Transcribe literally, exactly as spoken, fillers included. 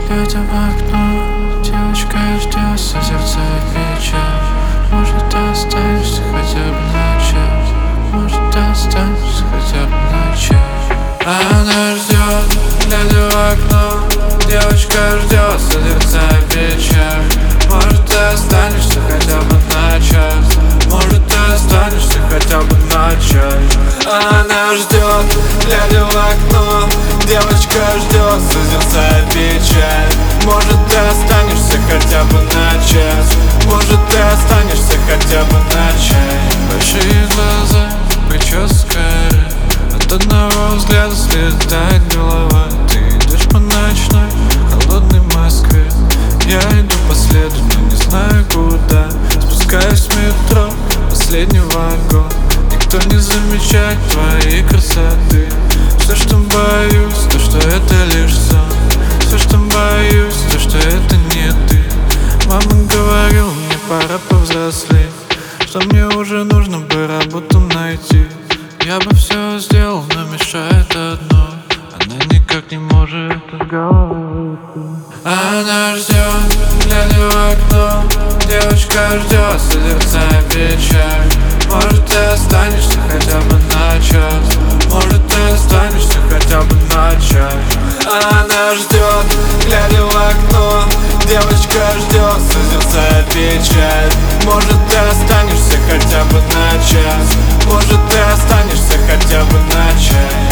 глядя в окно, девочка ждет, созерцает печаль. Может, ты останешься хотя бы на час, может, ты останешься хотя бы на час. Она ждет, глядя в окно, девочка ждет, созерцая печаль. Может, ты останешься хотя бы на час, может, ты останешься хотя бы на час. Она ждет, глядя в окно, девочка ждет, созерцая печаль. Может, ты останешься хотя бы на час, может, ты останешься хотя бы на час. Большие глаза, прическа, от одного взгляда слетает голова. Ты идешь по ночной, холодной Москве. Я иду по следу, но не знаю куда. Спускаюсь в метро, последний вагон. Никто не замечает твоей красоты. Все, что боюсь, то что это лишь сон. Все, что боюсь, то что это не ты. Мама говорила, мне пора повзрослеть, что мне уже нужно бы работу найти. Я бы все сделал, но мешает одно: она никак не может из головы уйти. Она ждет, глядя в окно, девочка ждет, созерцая печаль. Может, ты останешься хотя бы на час, может, ты останешься хотя бы на час. Она ждет, глядя в окно, девочка ждет, созерцая печаль. Может, ты останешься хотя бы на час, может, ты останешься хотя бы на час.